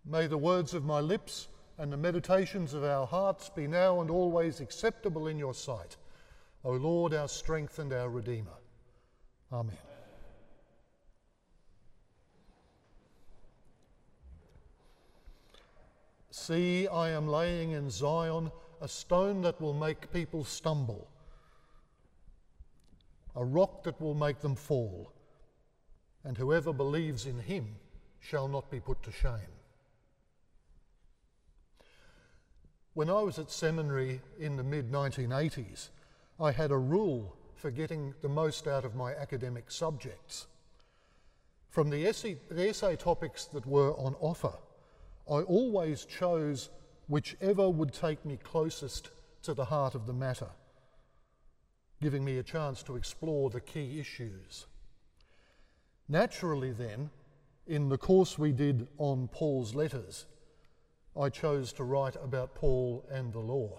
May the words of my lips and the meditations of our hearts be now and always acceptable in your sight, O Lord, our strength and our Redeemer. Amen. See, I am laying in Zion a stone that will make people stumble, a rock that will make them fall, and whoever believes in him shall not be put to shame. When I was at seminary in the mid-1980s, I had a rule for getting the most out of my academic subjects. From the essay topics that were on offer, I always chose whichever would take me closest to the heart of the matter, giving me a chance to explore the key issues. Naturally then, in the course we did on Paul's letters, I chose to write about Paul and the law.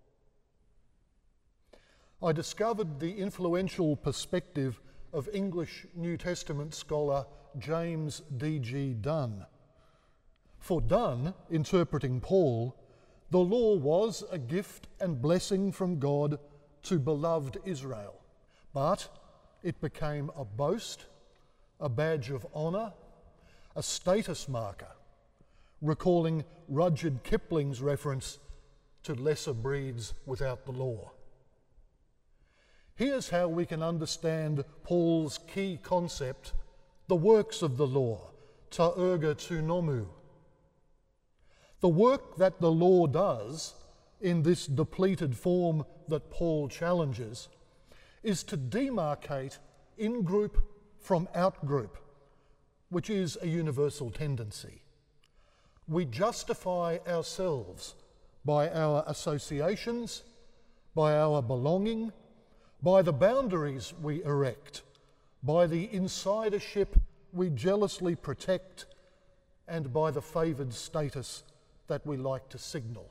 I discovered the influential perspective of English New Testament scholar James D.G. Dunn. For Dunn, interpreting Paul, the law was a gift and blessing from God to beloved Israel, but it became a boast, a badge of honour, a status marker, recalling Rudyard Kipling's reference to lesser breeds without the law. Here's how we can understand Paul's key concept, the works of the law, ta erga tu nomu. The work that the law does in this depleted form that Paul challenges is to demarcate in-group from out-group, which is a universal tendency. We justify ourselves by our associations, by our belonging, by the boundaries we erect, by the insidership we jealously protect, and by the favoured status that we like to signal.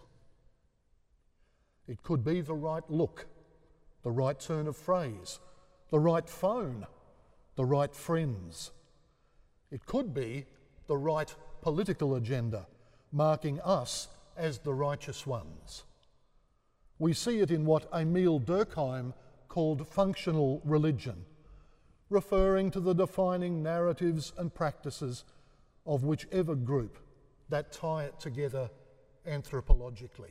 It could be the right look, the right turn of phrase, the right phone, the right friends. It could be the right political agenda, marking us as the righteous ones. We see it in what Emile Durkheim called functional religion, referring to the defining narratives and practices of whichever group that tie it together anthropologically.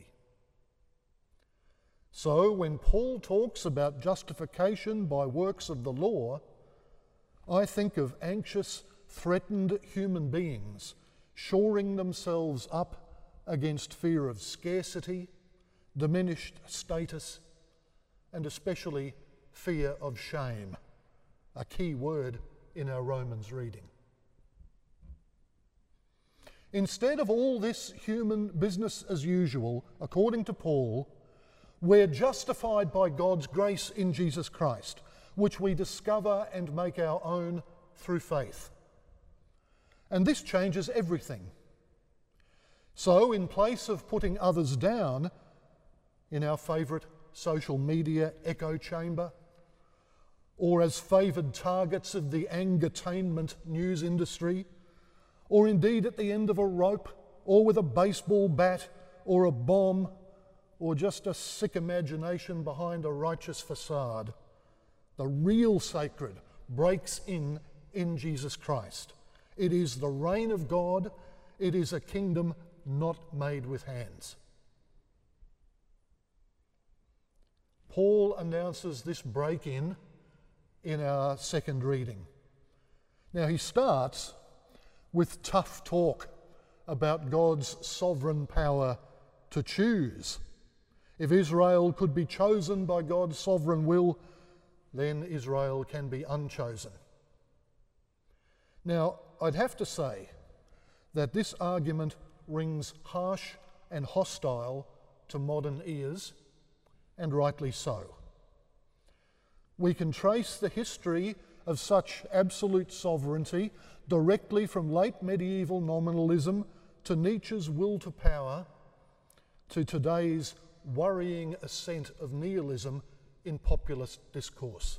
So when Paul talks about justification by works of the law, I think of anxious, threatened human beings shoring themselves up against fear of scarcity, diminished status, and especially fear of shame, a key word in our Romans reading. Instead of all this human business as usual, according to Paul, we're justified by God's grace in Jesus Christ, which we discover and make our own through faith. And this changes everything. So, in place of putting others down in our favourite social media echo chamber, or as favoured targets of the angertainment news industry, or indeed at the end of a rope, or with a baseball bat, or a bomb, or just a sick imagination behind a righteous facade, the real sacred breaks in Jesus Christ. It is the reign of God. It is a kingdom not made with hands. Paul announces this break-in our second reading. Now he starts with tough talk about God's sovereign power to choose. If Israel could be chosen by God's sovereign will, then Israel can be unchosen. Now, I'd have to say that this argument rings harsh and hostile to modern ears, and rightly so. We can trace the history of such absolute sovereignty directly from late medieval nominalism to Nietzsche's will to power to today's worrying ascent of nihilism in populist discourse.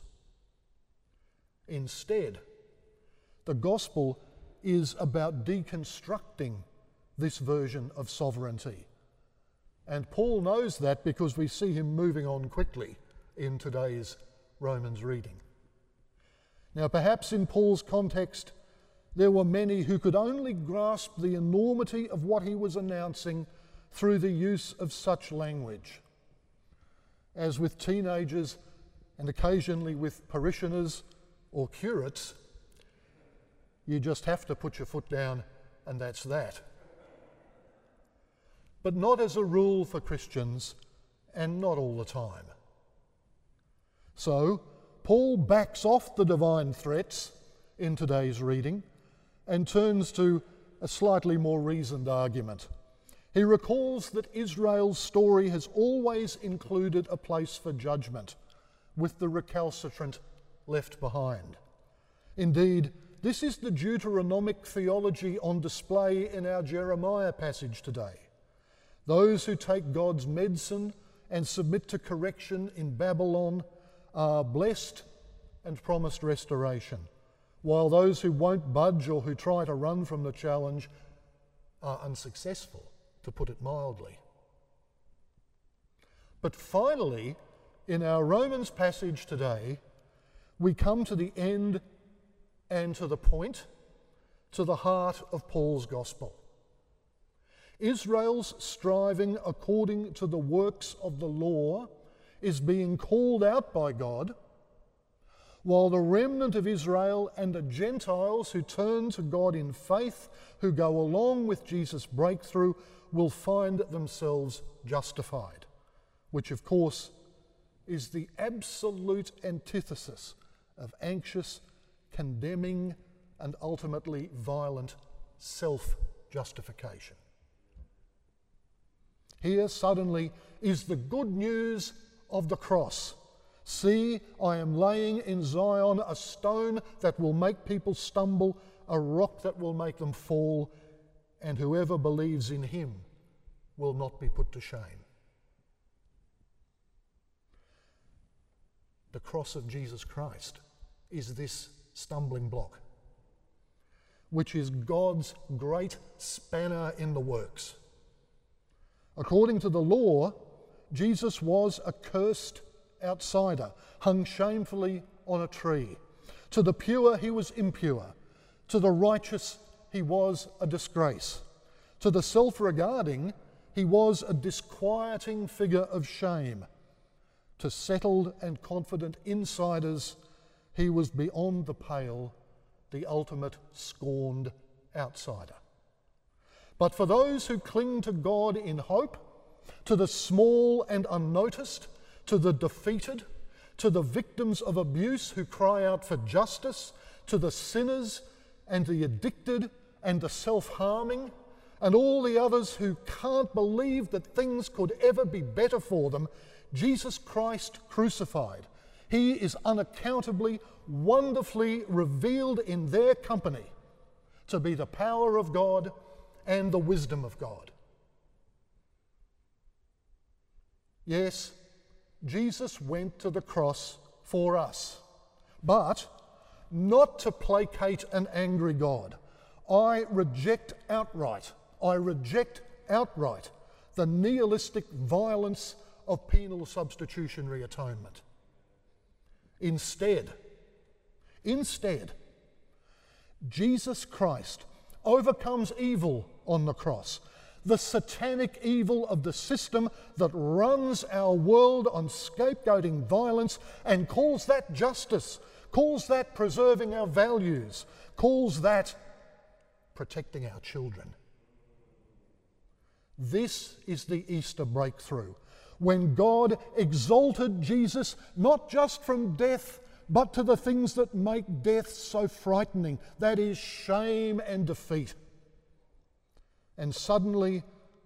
Instead, the gospel is about deconstructing this version of sovereignty. And Paul knows that because we see him moving on quickly in today's Romans reading. Now, perhaps in Paul's context, there were many who could only grasp the enormity of what he was announcing through the use of such language. As with teenagers and occasionally with parishioners or curates, you just have to put your foot down and that's that. But not as a rule for Christians and not all the time. So, Paul backs off the divine threats in today's reading and turns to a slightly more reasoned argument. He recalls that Israel's story has always included a place for judgment, with the recalcitrant left behind. Indeed, this is the Deuteronomic theology on display in our Jeremiah passage today. Those who take God's medicine and submit to correction in Babylon are blessed and promised restoration, while those who won't budge or who try to run from the challenge are unsuccessful, to put it mildly. But finally, in our Romans passage today, we come to the end and to the point, to the heart of Paul's gospel. Israel's striving according to the works of the law is being called out by God, while the remnant of Israel and the Gentiles who turn to God in faith, who go along with Jesus' breakthrough, will find themselves justified, which of course is the absolute antithesis of anxious, condemning, and ultimately violent self-justification. Here suddenly is the good news of the cross. See, I am laying in Zion a stone that will make people stumble, a rock that will make them fall, and whoever believes in him will not be put to shame. The cross of Jesus Christ is this stumbling block, which is God's great spanner in the works. According to the law, Jesus was a cursed outsider, hung shamefully on a tree. To the pure, he was impure. To the righteous, he was a disgrace. To the self-regarding, he was a disquieting figure of shame. To settled and confident insiders, he was beyond the pale, the ultimate scorned outsider. But for those who cling to God in hope, to the small and unnoticed, to the defeated, to the victims of abuse who cry out for justice, to the sinners and the addicted and the self-harming, and all the others who can't believe that things could ever be better for them, Jesus Christ crucified, he is unaccountably, wonderfully revealed in their company to be the power of God and the wisdom of God. Yes, Jesus went to the cross for us, but not to placate an angry God. I reject outright the nihilistic violence of penal substitutionary atonement. Instead, Jesus Christ overcomes evil on the cross, the satanic evil of the system that runs our world on scapegoating violence, and calls that justice, calls that preserving our values, calls that protecting our children. This is the Easter breakthrough, when God exalted Jesus not just from death, but to the things that make death so frightening, that is, shame and defeat. And suddenly,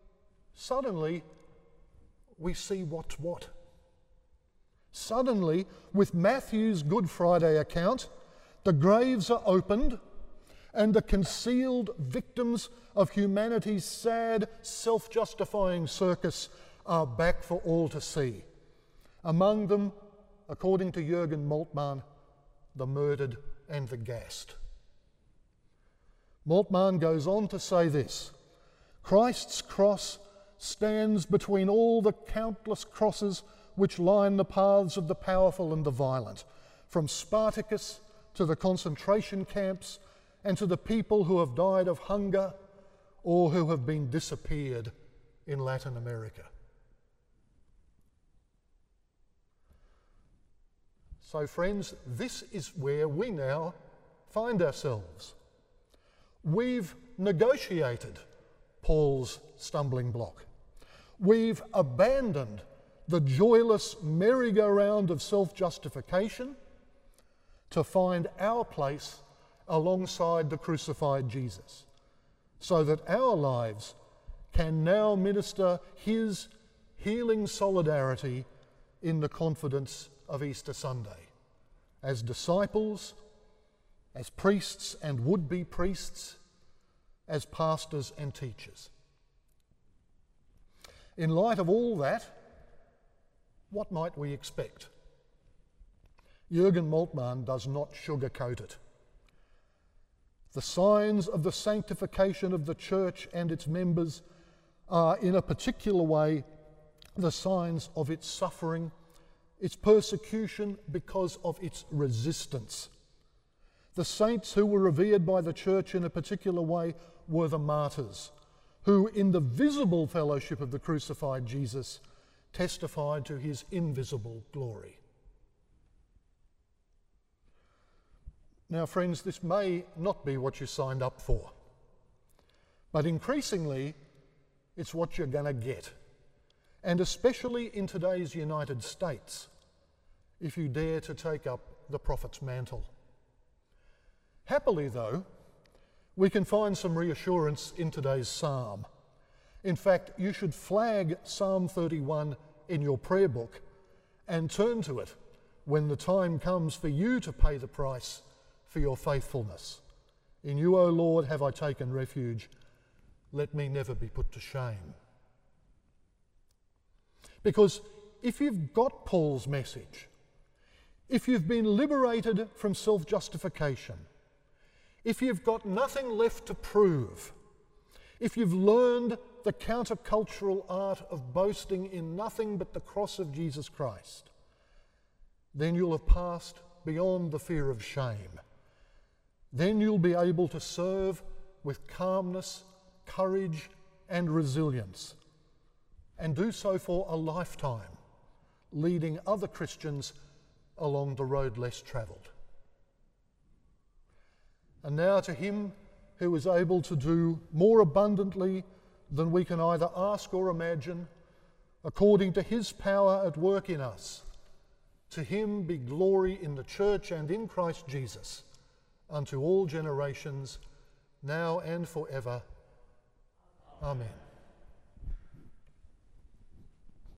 we see what's what. Suddenly, with Matthew's Good Friday account, the graves are opened and the concealed victims of humanity's sad, self-justifying circus are back for all to see. Among them, according to Jürgen Moltmann, the murdered and the gassed. Moltmann goes on to say this: Christ's cross stands between all the countless crosses which line the paths of the powerful and the violent, from Spartacus to the concentration camps and to the people who have died of hunger or who have been disappeared in Latin America. So friends, this is where we now find ourselves. We've negotiated Paul's stumbling block. We've abandoned the joyless merry-go-round of self-justification to find our place alongside the crucified Jesus, so that our lives can now minister his healing solidarity in the confidence of Easter Sunday, as disciples, as priests and would-be priests, as pastors and teachers. In light of all that, what might we expect? Jürgen Moltmann does not sugarcoat it. The signs of the sanctification of the church and its members are, in a particular way, the signs of its suffering, its persecution because of its resistance. The saints who were revered by the church in a particular way were the martyrs, who in the visible fellowship of the crucified Jesus testified to his invisible glory. Now, friends, this may not be what you signed up for, but increasingly it's what you're going to get, and especially in today's United States, if you dare to take up the prophet's mantle. Happily, though, we can find some reassurance in today's psalm. In fact, you should flag Psalm 31 in your prayer book and turn to it when the time comes for you to pay the price for your faithfulness. In you, O Lord, have I taken refuge. Let me never be put to shame. Because if you've got Paul's message, if you've been liberated from self-justification, if you've got nothing left to prove, if you've learned the countercultural art of boasting in nothing but the cross of Jesus Christ, then you'll have passed beyond the fear of shame. Then you'll be able to serve with calmness, courage, and resilience, and do so for a lifetime, leading other Christians along the road less travelled. And now to him who is able to do more abundantly than we can either ask or imagine, according to his power at work in us, to him be glory in the church and in Christ Jesus, unto all generations, now and forever. Amen.